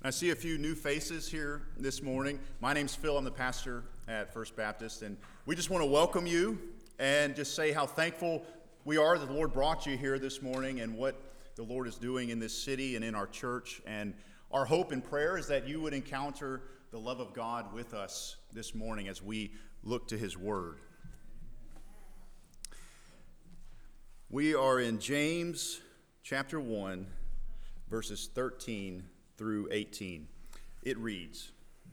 I see a few new faces here this morning. My name's Phil. I'm the pastor at First Baptist, and we just want to welcome you and just say how thankful we are that the Lord brought you here this morning and what the Lord is doing in this city and in our church. And our hope and prayer is that you would encounter the love of God with us this morning as we look to His Word. We are in James chapter 1, verses 13 through 18. It reads,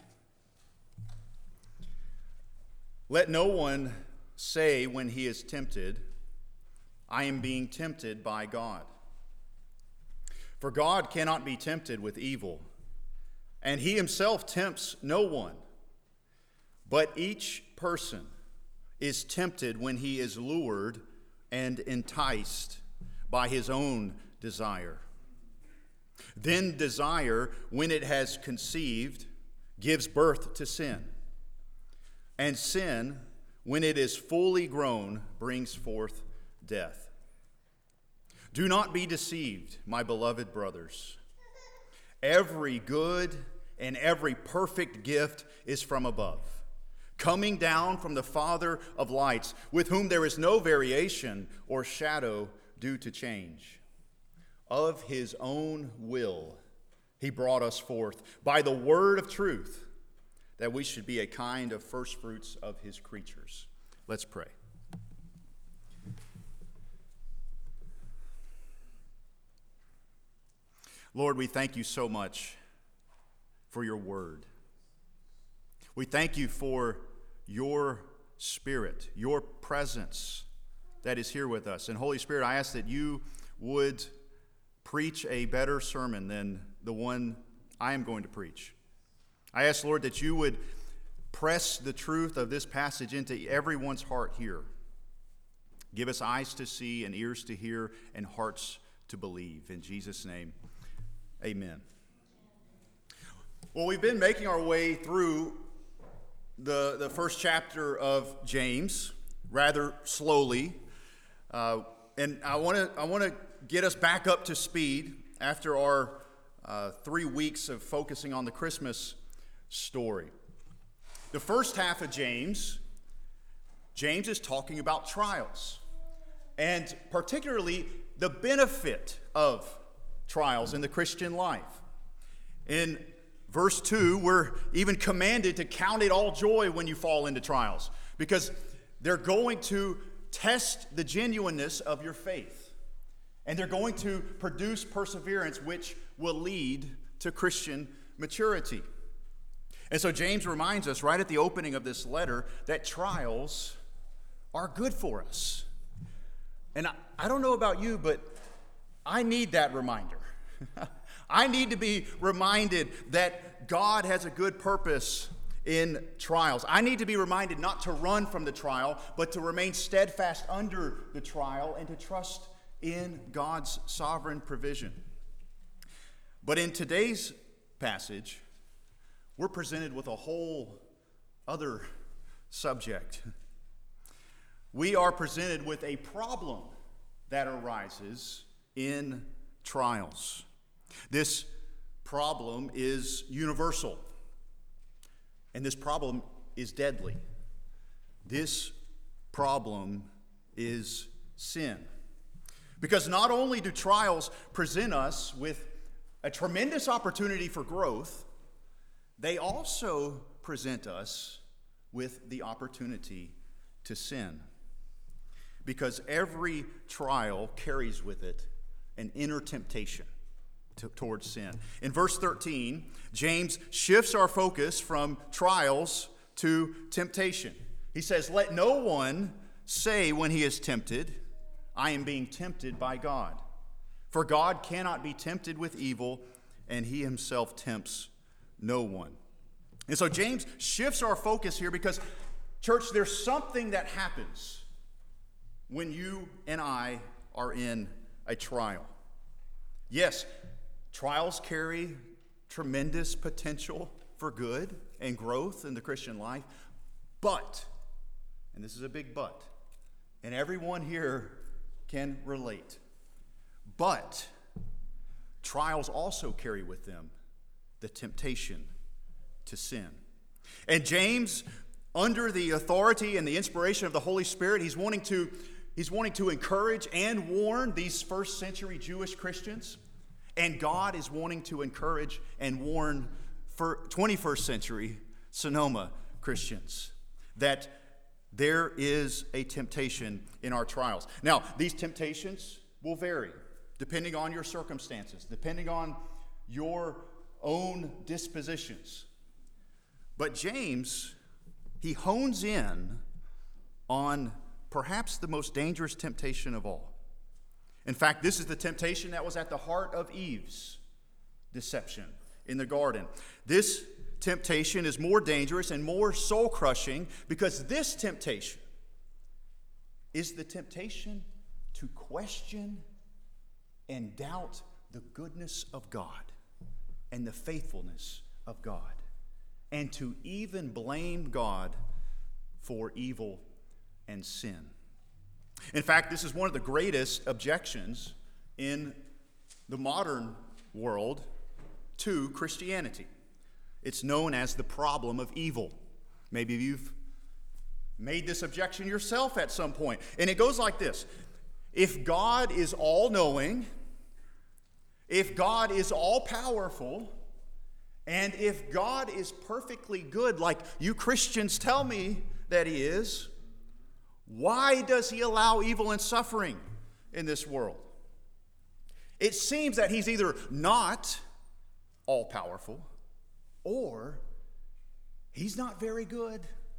"Let no one say when he is tempted, 'I am being tempted by God.' For God cannot be tempted with evil, and He Himself tempts no one. But each person is tempted when he is lured and enticed by his own desire. Then desire, when it has conceived, gives birth to sin. And sin, when it is fully grown, brings forth death. Do not be deceived, my beloved brothers. Every good and every perfect gift is from above, coming down from the Father of lights, with whom there is no variation or shadow due to change. Of His own will, He brought us forth by the word of truth, that we should be a kind of first fruits of His creatures." Let's pray. Lord, we thank you so much for your word. We thank you for your Spirit, your presence that is here with us. And Holy Spirit, I ask that you would preach a better sermon than the one I am going to preach. I ask, Lord, that you would press the truth of this passage into everyone's heart here. Give us eyes to see and ears to hear and hearts to believe. In Jesus' name, amen. Well, we've been making our way through the first chapter of James rather slowly. And I want to get us back up to speed after our 3 weeks of focusing on the Christmas story. The first half of James is talking about trials, and particularly the benefit of trials in the Christian life. In verse 2, we're even commanded to count it all joy when you fall into trials, because they're going to test the genuineness of your faith. And they're going to produce perseverance, which will lead to Christian maturity. And so James reminds us right at the opening of this letter that trials are good for us. And I don't know about you, but I need that reminder. I need to be reminded that God has a good purpose in trials. I need to be reminded not to run from the trial, but to remain steadfast under the trial and to trust in God's sovereign provision. But in today's passage, we're presented with a whole other subject. We are presented with a problem that arises in trials. This problem is universal, and this problem is deadly. This problem is sin. Because not only do trials present us with a tremendous opportunity for growth, they also present us with the opportunity to sin. Because every trial carries with it an inner temptation towards sin. In verse 13, James shifts our focus from trials to temptation. He says, "Let no one say when he is tempted, 'I am being tempted by God.' For God cannot be tempted with evil, and He Himself tempts no one." And so James shifts our focus here because, church, there's something that happens when you and I are in a trial. Yes, trials carry tremendous potential for good and growth in the Christian life, but, and this is a big but, and everyone here can relate, but trials also carry with them the temptation to sin. And James, under the authority and the inspiration of the Holy Spirit, he's wanting to encourage and warn these first century Jewish Christians. And God is wanting to encourage and warn for 21st century Sonoma Christians that there is a temptation in our trials. Now, these temptations will vary depending on your circumstances, depending on your own dispositions. But James, he hones in on perhaps the most dangerous temptation of all. In fact, this is the temptation that was at the heart of Eve's deception in the garden. This temptation is more dangerous and more soul-crushing because this temptation is the temptation to question and doubt the goodness of God and the faithfulness of God, and to even blame God for evil and sin. In fact, this is one of the greatest objections in the modern world to Christianity. It's known as the problem of evil. Maybe you've made this objection yourself at some point. And it goes like this: if God is all-knowing, if God is all-powerful, and if God is perfectly good, like you Christians tell me that he is, why does he allow evil and suffering in this world? It seems that he's either not all-powerful or he's not very good.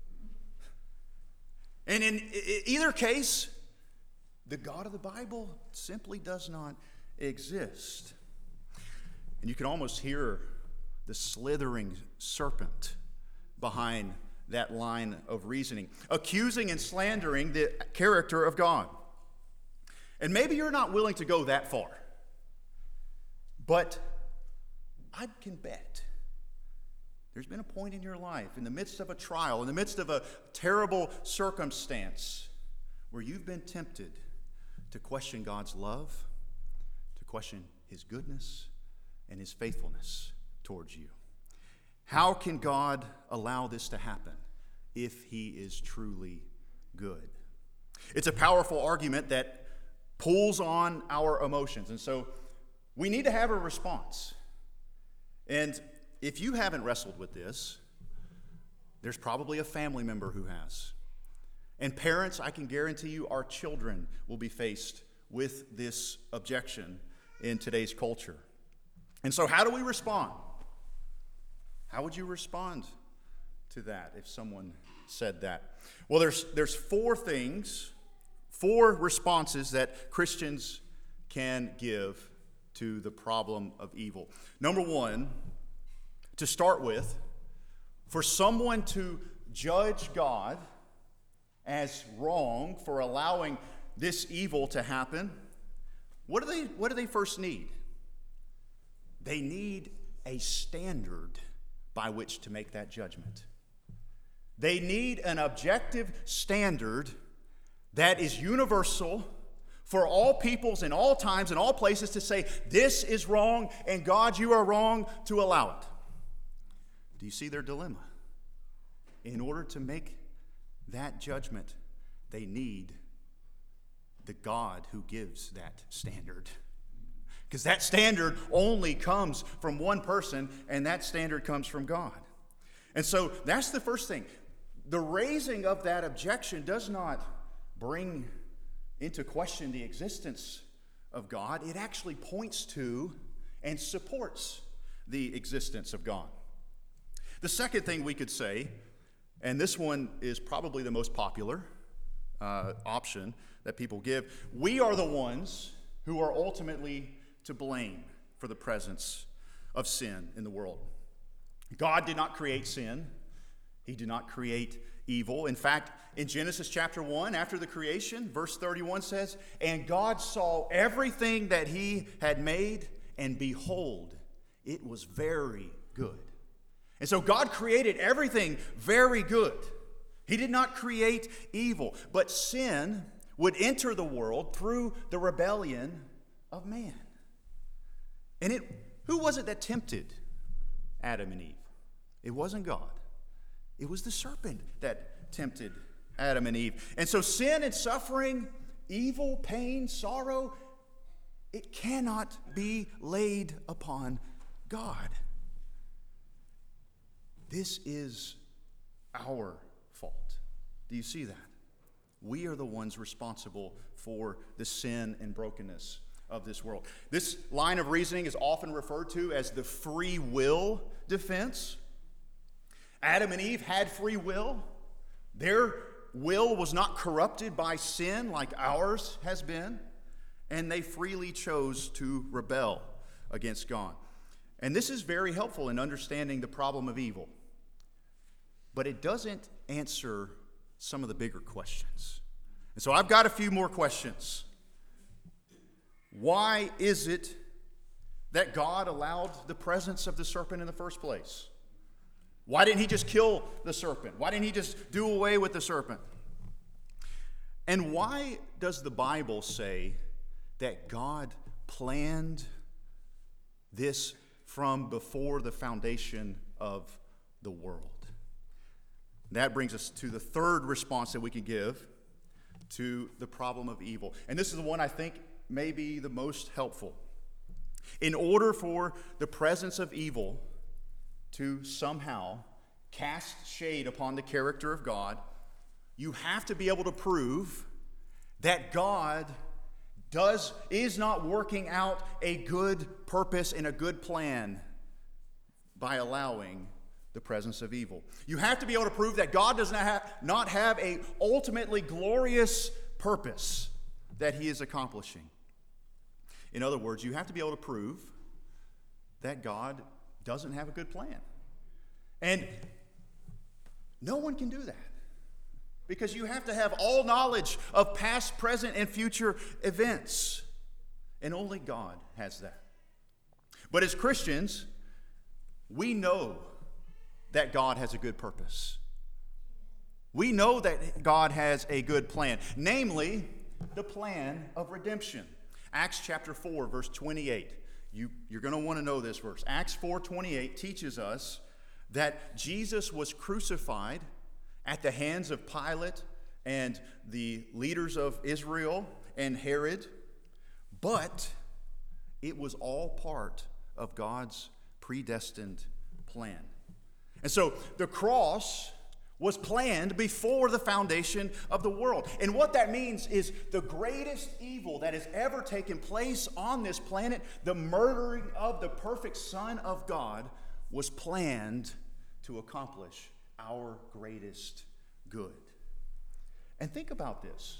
And in either case, the God of the Bible simply does not exist. And you can almost hear the slithering serpent behind that line of reasoning, accusing and slandering the character of God. And maybe you're not willing to go that far, but I can bet there's been a point in your life, in the midst of a trial, in the midst of a terrible circumstance, where you've been tempted to question God's love, to question his goodness and his faithfulness towards you. How can God allow this to happen if he is truly good? It's a powerful argument that pulls on our emotions, and so we need to have a response. And if you haven't wrestled with this, there's probably a family member who has. And parents, I can guarantee you our children will be faced with this objection in today's culture. And so how do we respond? How would you respond to that if someone said that? Well, there's four responses that Christians can give to the problem of evil. Number one, to start with, for someone to judge God as wrong for allowing this evil to happen, what do they first need? They need a standard by which to make that judgment. They need an objective standard that is universal for all peoples in all times and all places to say, this is wrong, and God, you are wrong to allow it. Do you see their dilemma? In order to make that judgment, they need the God who gives that standard. Because that standard only comes from one person, and that standard comes from God. And so that's the first thing. The raising of that objection does not bring into question the existence of God. It actually points to and supports the existence of God. The second thing we could say, and this one is probably the most popular option that people give, we are the ones who are ultimately to blame for the presence of sin in the world. God did not create sin. He did not create evil. In fact, in Genesis chapter 1, after the creation, verse 31 says, "And God saw everything that he had made, and behold, it was very good." And so God created everything very good. He did not create evil, but sin would enter the world through the rebellion of man. And who was it that tempted Adam and Eve. It wasn't God. It was the serpent that tempted Adam and Eve. And so sin and suffering, evil, pain, sorrow, it cannot be laid upon God. This is our fault. Do you see that? We are the ones responsible for the sin and brokenness of this world. This line of reasoning is often referred to as the free will defense. Adam and Eve had free will. Their will was not corrupted by sin like ours has been, and they freely chose to rebel against God. And this is very helpful in understanding the problem of evil. But it doesn't answer some of the bigger questions. And so I've got a few more questions. Why is it that God allowed the presence of the serpent in the first place? Why didn't he just kill the serpent? Why didn't he just do away with the serpent? And why does the Bible say that God planned this from before the foundation of the world? That brings us to the third response that we can give to the problem of evil. And this is the one I think may be the most helpful. In order for the presence of evil to somehow cast shade upon the character of God, you have to be able to prove that God is not working out a good purpose and a good plan by allowing the presence of evil. You have to be able to prove that God does not have a ultimately glorious purpose that he is accomplishing. In other words, you have to be able to prove that God doesn't have a good plan. And no one can do that, because you have to have all knowledge of past, present, and future events. And only God has that. But as Christians, we know that God has a good purpose. We know that God has a good plan, namely the plan of redemption. Acts chapter 4, verse 28. You're going to want to know this verse. Acts 4:28 teaches us that Jesus was crucified at the hands of Pilate and the leaders of Israel and Herod, but it was all part of God's predestined plan. And so the cross was planned before the foundation of the world. And what that means is the greatest evil that has ever taken place on this planet, the murdering of the perfect Son of God, was planned to accomplish our greatest good. And think about this.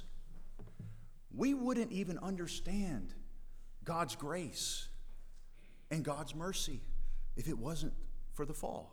We wouldn't even understand God's grace and God's mercy if it wasn't for the fall.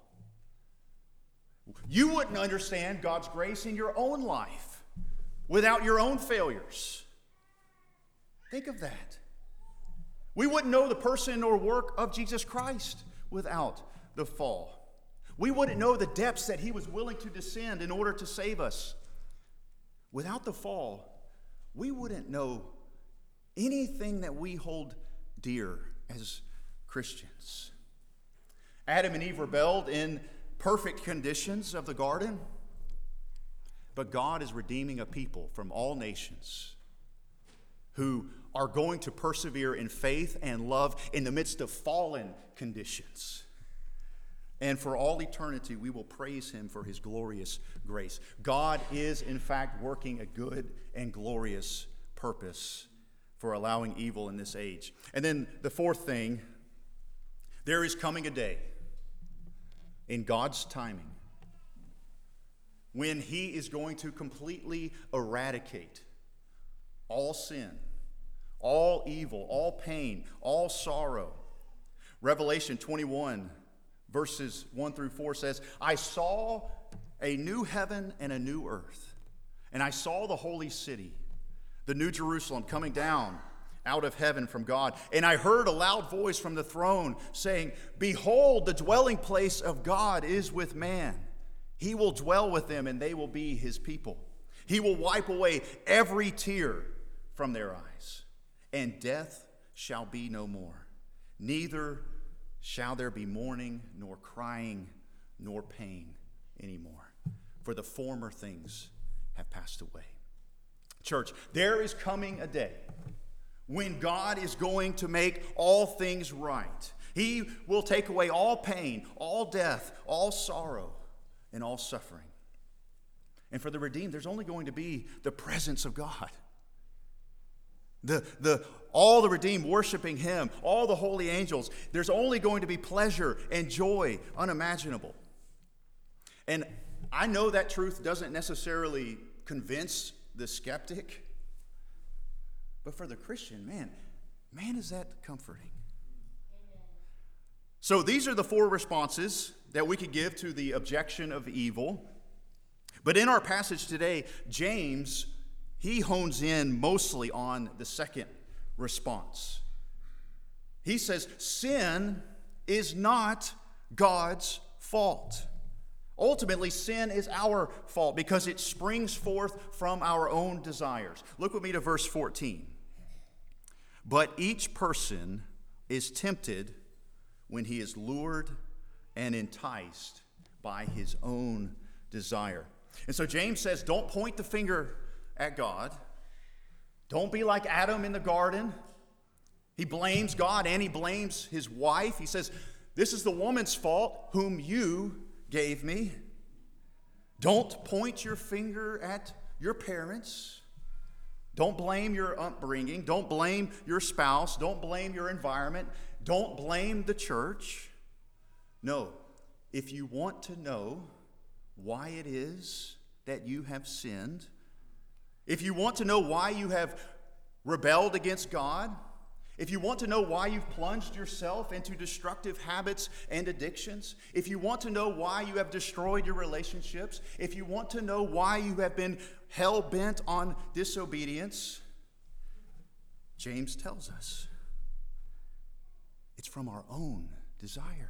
You wouldn't understand God's grace in your own life without your own failures. Think of that. We wouldn't know the person or work of Jesus Christ without the fall. We wouldn't know the depths that he was willing to descend in order to save us. Without the fall, we wouldn't know anything that we hold dear as Christians. Adam and Eve rebelled in perfect conditions of the garden, but God is redeeming a people from all nations who are going to persevere in faith and love in the midst of fallen conditions. And for all eternity, we will praise him for his glorious grace. God is, in fact, working a good and glorious purpose for allowing evil in this age. And then the fourth thing, there is coming a day in God's timing when he is going to completely eradicate all sin, all evil, all pain, all sorrow. Revelation 21 verses 1 through 4 says, I saw a new heaven and a new earth, and I saw the holy city, the new Jerusalem, coming down out of heaven from God. And I heard a loud voice from the throne saying, behold, the dwelling place of God is with man. He will dwell with them, and they will be his people. He will wipe away every tear from their eyes, and death shall be no more. Neither shall there be mourning, nor crying, nor pain anymore, for the former things have passed away. Church, there is coming a day when God is going to make all things right. He will take away all pain, all death, all sorrow, and all suffering. And for the redeemed, there's only going to be the presence of God. All the redeemed worshiping Him, all the holy angels, there's only going to be pleasure and joy unimaginable. And I know that truth doesn't necessarily convince the skeptic, but for the Christian, man, is that comforting. So these are the four responses that we could give to the objection of evil. But in our passage today, James, he hones in mostly on the second response. He says, sin is not God's fault. Ultimately, sin is our fault because it springs forth from our own desires. Look with me to verse 14. But each person is tempted when he is lured and enticed by his own desire. And so James says, don't point the finger at God. Don't be like Adam in the garden. He blames God and he blames his wife. He says, this is the woman's fault whom you gave me. Don't point your finger at your parents. Don't blame your upbringing. Don't blame your spouse. Don't blame your environment. Don't blame the church. No, if you want to know why it is that you have sinned, if you want to know why you have rebelled against God, if you want to know why you've plunged yourself into destructive habits and addictions, if you want to know why you have destroyed your relationships, if you want to know why you have been hell-bent on disobedience, James tells us it's from our own desire.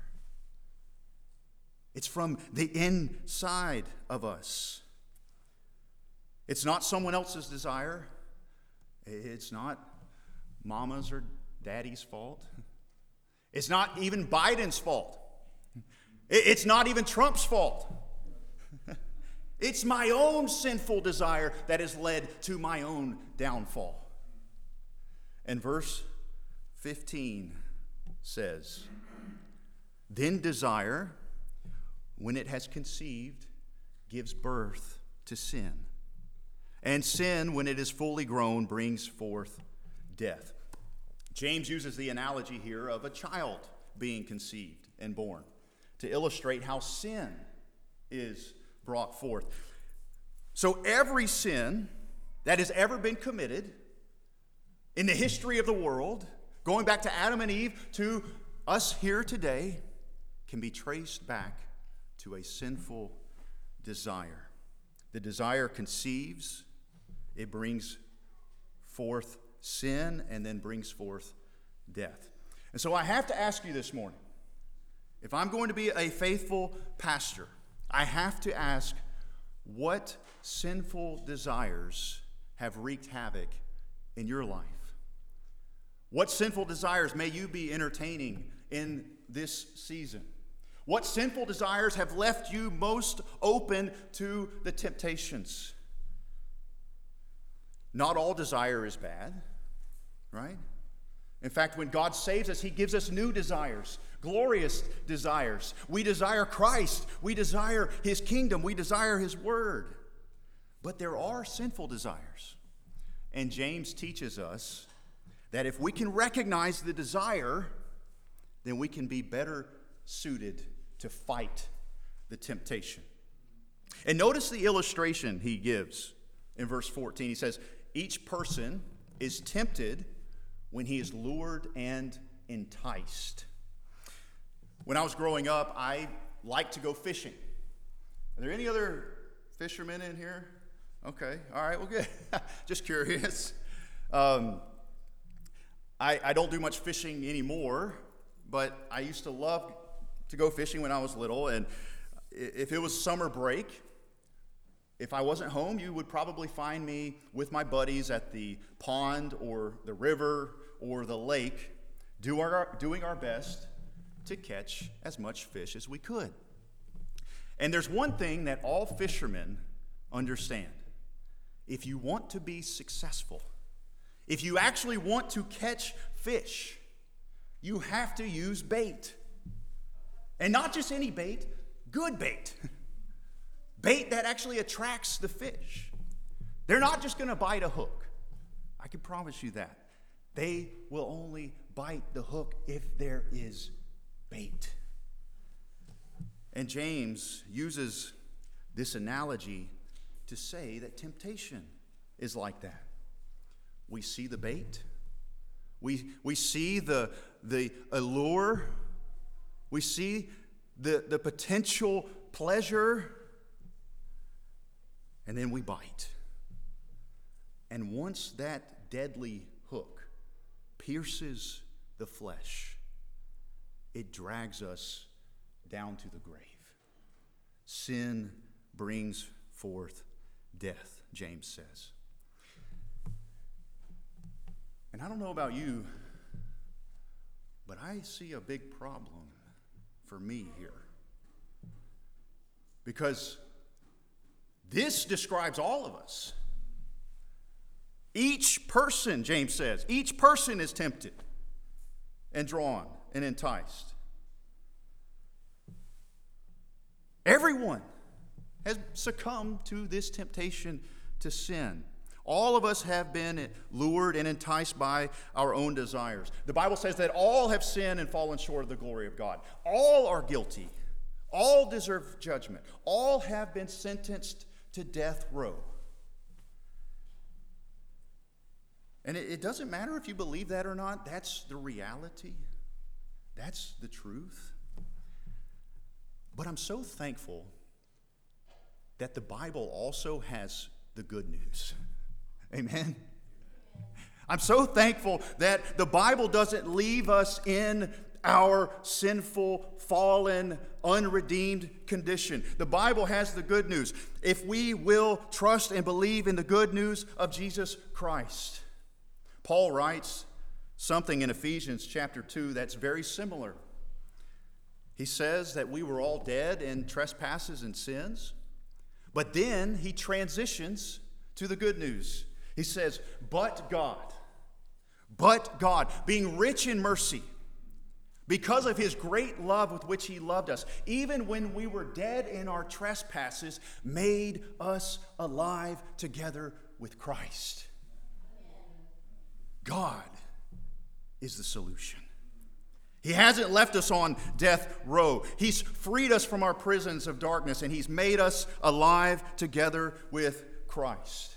It's from the inside of us. It's not someone else's desire. It's not mama's or daddy's fault. It's not even Biden's fault. It's not even Trump's fault. It's my own sinful desire that has led to my own downfall. And verse 15 says, then desire, when it has conceived, gives birth to sin. And sin, when it is fully grown, brings forth death. James uses the analogy here of a child being conceived and born to illustrate how sin is brought forth. So every sin that has ever been committed in the history of the world, going back to Adam and Eve to us here today, can be traced back to a sinful desire. The desire conceives, it brings forth sin, and then brings forth death. And so I have to ask you this morning, if I'm going to be a faithful pastor, I have to ask, what sinful desires have wreaked havoc in your life? What sinful desires may you be entertaining in this season? What sinful desires have left you most open to the temptations? Not all desire is bad, right? In fact, when God saves us, He gives us new desires, glorious desires. We desire Christ. We desire His kingdom. We desire His word. But there are sinful desires. And James teaches us that if we can recognize the desire, then we can be better suited to fight the temptation. And notice the illustration he gives in verse 14. He says, each person is tempted when he is lured and enticed. When I was growing up, I liked to go fishing. Are there any other fishermen in here? Okay, all right, well, good. Just curious. I don't do much fishing anymore, but I used to love to go fishing when I was little. And if it was summer break, if I wasn't home, you would probably find me with my buddies at the pond or the river or the lake doing our best to catch as much fish as we could. And there's one thing that all fishermen understand. If you want to be successful, if you actually want to catch fish, you have to use bait. And not just any bait, good bait. Bait that actually attracts the fish. They're not just going to bite a hook. I can promise you that. They will only bite the hook if there is bait. And James uses this analogy to say that temptation is like that. We see the bait. We see the allure. We see the potential pleasure. And then we bite. And once that deadly hook pierces the flesh, it drags us down to the grave. Sin brings forth death, James says. And I don't know about you, but I see a big problem for me here. Because this describes all of us. Each person, James says, each person is tempted and drawn and enticed. Everyone has succumbed to this temptation to sin. All of us have been lured and enticed by our own desires. The Bible says that all have sinned and fallen short of the glory of God. All are guilty. All deserve judgment. All have been sentenced to death row. And it doesn't matter if you believe that or not. That's the reality. That's the truth. But I'm so thankful that the Bible also has the good news. Amen? I'm so thankful that the Bible doesn't leave us in our sinful, fallen, unredeemed condition. The Bible has the good news. If we will trust and believe in the good news of Jesus Christ. Paul writes something in Ephesians chapter 2 that's very similar. He says that we were all dead in trespasses and sins, but then he transitions to the good news. He says, but God, being rich in mercy, because of his great love with which he loved us, even when we were dead in our trespasses, made us alive together with Christ. God is the solution. He hasn't left us on death row. He's freed us from our prisons of darkness, and he's made us alive together with Christ.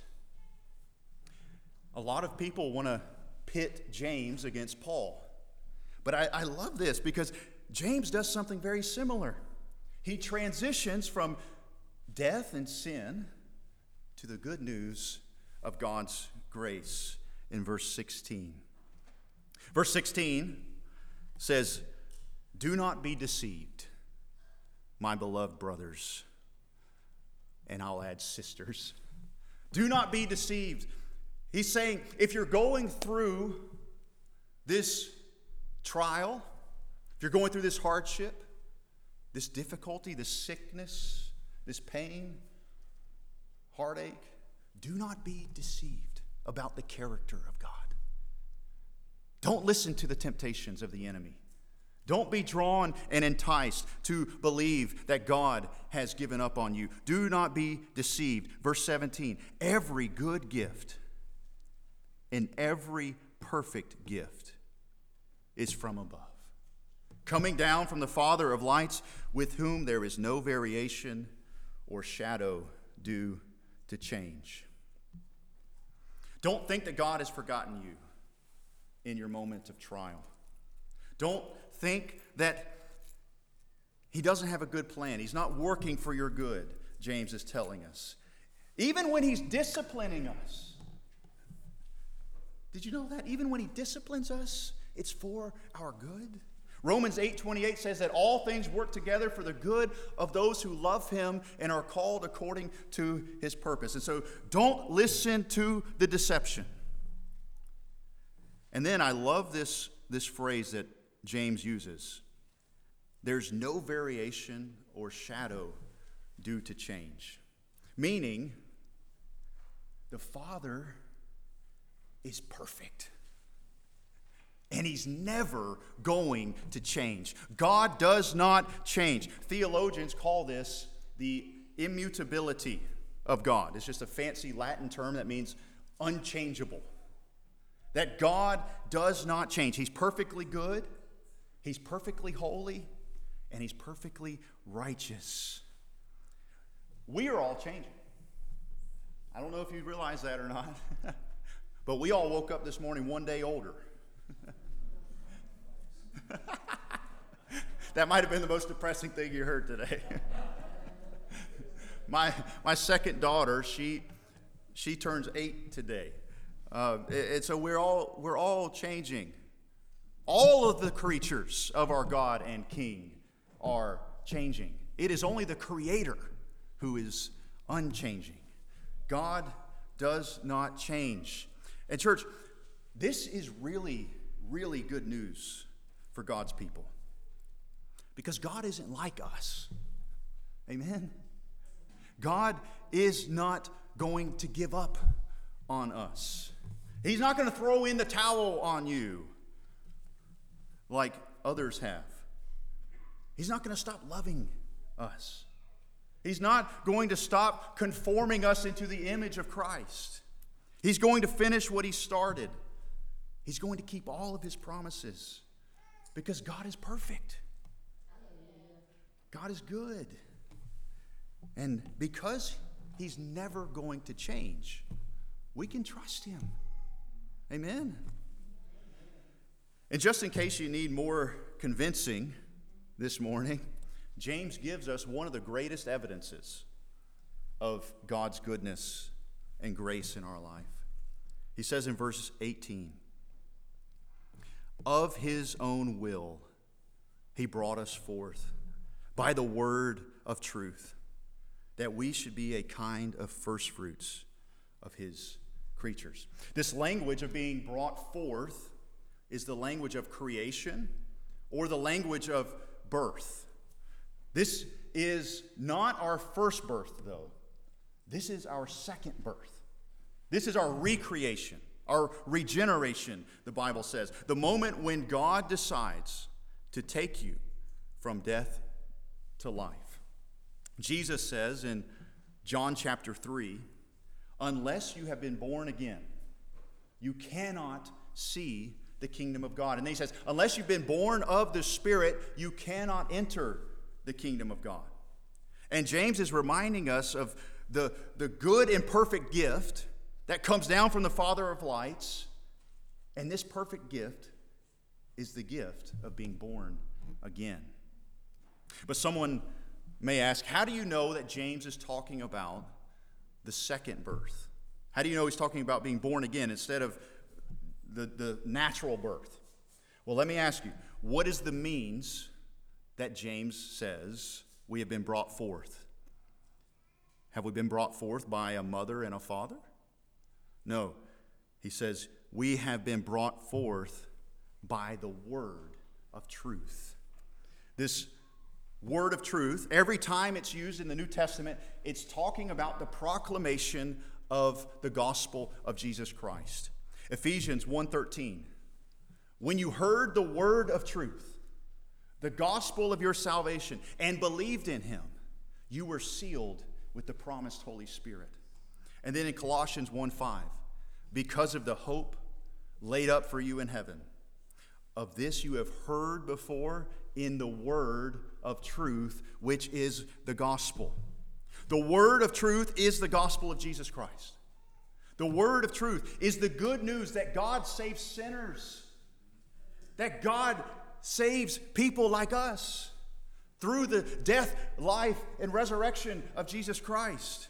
A lot of people want to pit James against Paul. But I love this because James does something very similar. He transitions from death and sin to the good news of God's grace in verse 16. Verse 16 says, "Do not be deceived, my beloved brothers," and I'll add sisters. Do not be deceived. He's saying, if you're going through this trial, if you're going through this hardship, this difficulty, this sickness, this pain, heartache, do not be deceived about the character of God. Don't listen to the temptations of the enemy. Don't be drawn and enticed to believe that God has given up on you. Do not be deceived. Verse 17, every good gift and every perfect gift is from above, coming down from the Father of lights, with whom there is no variation or shadow due to change. Don't think that God has forgotten you in your moment of trial. Don't think that he doesn't have a good plan. He's not working for your good, James is telling us. Even when he's disciplining us. Did you know that? Even when he disciplines us, it's for our good. Romans 8:28 says that all things work together for the good of those who love him and are called according to his purpose. And so don't listen to the deception. And then I love this phrase that James uses. there's no variation or shadow due to change. Meaning, the Father is perfect. And he's never going to change. God does not change. Theologians call this the immutability of God. It's just a fancy Latin term that means unchangeable. That God does not change. He's perfectly good, he's perfectly holy, and he's perfectly righteous. We are all changing. I don't know if you realize that or not, but we all woke up this morning one day older. That might have been the most depressing thing you heard today. My second daughter, she turns 8 today, and so we're all changing. All of the creatures of our God and King are changing. It is only the Creator who is unchanging. God does not change. And church, this is really, really good news for God's people. Because God isn't like us. Amen? God is not going to give up on us. He's not going to throw in the towel on you like others have. He's not going to stop loving us. He's not going to stop conforming us into the image of Christ. He's going to finish what he started. He's going to keep all of his promises because God is perfect. God is good. And because he's never going to change, we can trust him. Amen. And just in case you need more convincing this morning, James gives us one of the greatest evidences of God's goodness and grace in our life. He says in verse 18, "Of his own will he brought us forth by the word of truth, that we should be a kind of firstfruits of his creatures." This language of being brought forth is the language of creation or the language of birth. This is not our first birth, though. This is our second birth. This is our recreation, our regeneration, the Bible says. The moment when God decides to take you from death to life. Jesus says in John chapter 3, "Unless you have been born again, you cannot see the kingdom of God." And then he says, "Unless you've been born of the Spirit, you cannot enter the kingdom of God." And James is reminding us of the good and perfect gift that comes down from the Father of lights. And this perfect gift is the gift of being born again. But someone may ask, how do you know that James is talking about the second birth? How do you know he's talking about being born again instead of the natural birth? Well, let me ask you, what is the means that James says we have been brought forth? Have we been brought forth by a mother and a father? No. He says we have been brought forth by the word of truth. This word of truth, every time it's used in the New Testament, it's talking about the proclamation of the gospel of Jesus Christ. Ephesians 1:13, "When you heard the word of truth, the gospel of your salvation, and believed in him, you were sealed with the promised Holy Spirit." And then in Colossians 1:5, "Because of the hope laid up for you in heaven, of this you have heard before in the word of truth, which is the gospel." The word of truth is the gospel of Jesus Christ. The word of truth is the good news that God saves sinners, that God saves people like us through the death, life, and resurrection of Jesus Christ.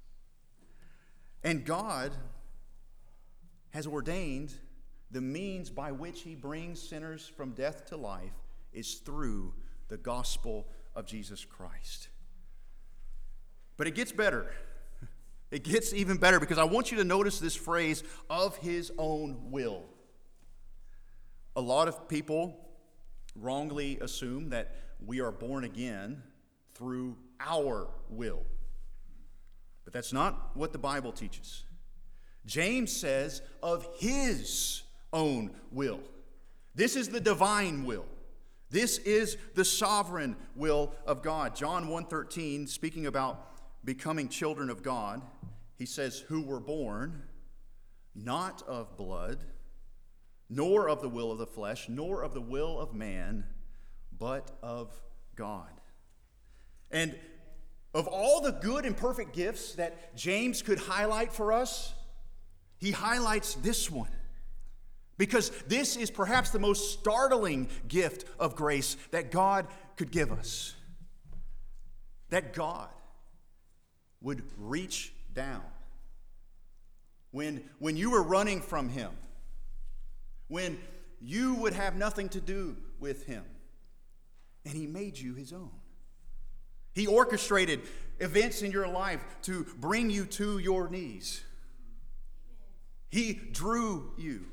And God has ordained the means by which he brings sinners from death to life is through the gospel of Jesus Christ. But it gets better. It gets even better, because I want you to notice this phrase, "of his own will." A lot of people wrongly assume that we are born again through our will. But that's not what the Bible teaches. James says of his own will. This is the divine will. This is the sovereign will of God. John 1:13, speaking about becoming children of God, he says, who were born not of blood, nor of the will of the flesh, nor of the will of man, but of God. And of all the good and perfect gifts that James could highlight for us, he highlights this one. Because this is perhaps the most startling gift of grace that God could give us. That God would reach down when you were running from him, when you would have nothing to do with him, and he made you his own. He orchestrated events in your life to bring you to your knees. He drew you.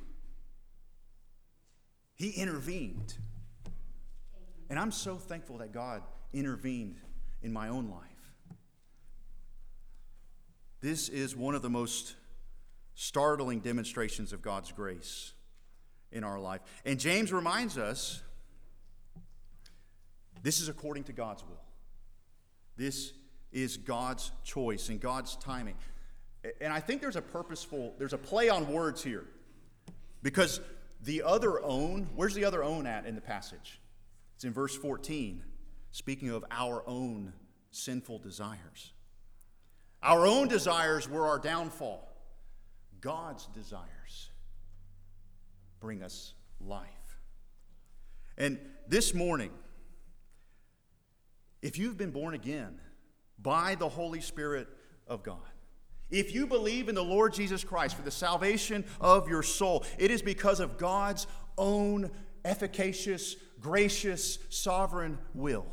He intervened. And I'm so thankful that God intervened in my own life. This is one of the most startling demonstrations of God's grace in our life. And James reminds us this is according to God's will. This is God's choice and God's timing. And I think there's a play on words here. Because the other own, where's the other own at in the passage? It's in verse 14, speaking of our own sinful desires. Our own desires were our downfall. God's desires bring us life. And this morning, if you've been born again by the Holy Spirit of God, if you believe in the Lord Jesus Christ for the salvation of your soul, it is because of God's own efficacious, gracious, sovereign will.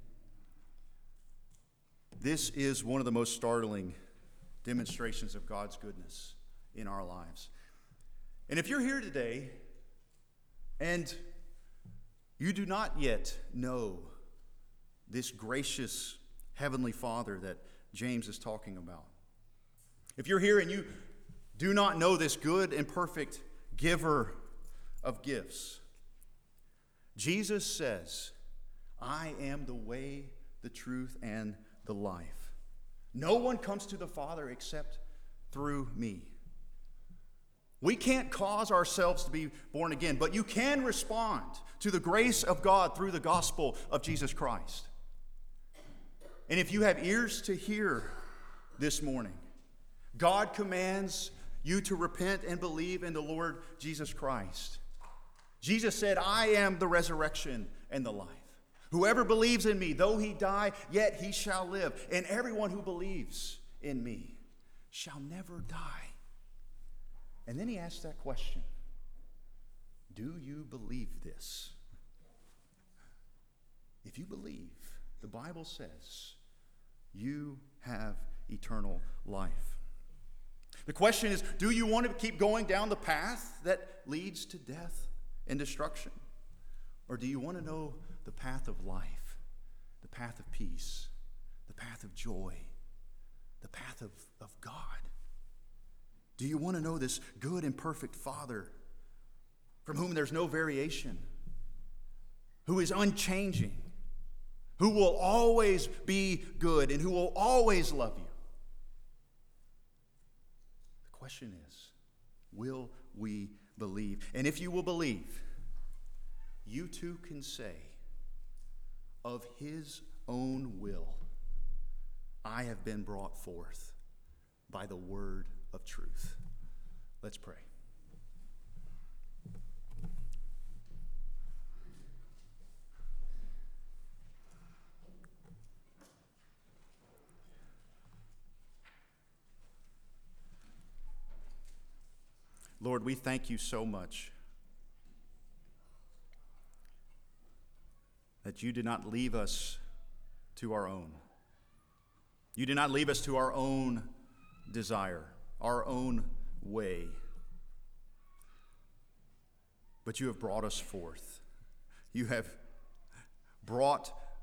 This is one of the most startling demonstrations of God's goodness in our lives. And if you're here today and you do not yet know this gracious Heavenly Father that James is talking about, if you're here and you do not know this good and perfect giver of gifts, Jesus says, I am the way, the truth, and the life. No one comes to the Father except through me. We can't cause ourselves to be born again, but you can respond to the grace of God through the gospel of Jesus Christ. And if you have ears to hear this morning, God commands you to repent and believe in the Lord Jesus Christ. Jesus said, I am the resurrection and the life. Whoever believes in me, though he die, yet he shall live. And everyone who believes in me shall never die. And then he asks that question, do you believe this? If you believe, the Bible says, you have eternal life. The question is, do you want to keep going down the path that leads to death and destruction? Or do you want to know the path of life, the path of peace, the path of joy, the path of God? Do you want to know this good and perfect Father from whom there's no variation, who is unchanging, who will always be good and who will always love you? The question is, will we believe? And if you will believe, you too can say, of his own will, I have been brought forth by the word of truth. Let's pray. Lord, we thank you so much that you did not leave us to our own. You did not leave us to our own desire, our own way. But you have brought us forth. You have brought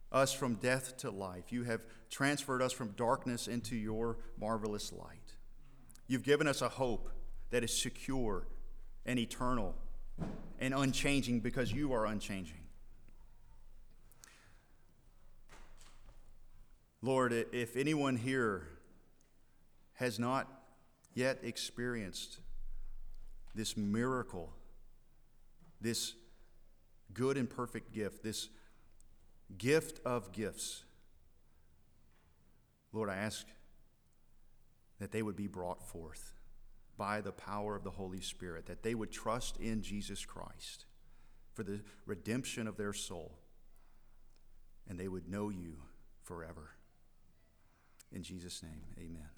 us from death to life. You have transferred us from darkness into your marvelous light. You've given us a hope that is secure and eternal and unchanging because you are unchanging. Lord, if anyone here has not yet experienced this miracle, this good and perfect gift, this gift of gifts, Lord, I ask that they would be brought forth by the power of the Holy Spirit, that they would trust in Jesus Christ for the redemption of their soul, and they would know you forever. In Jesus' name, amen.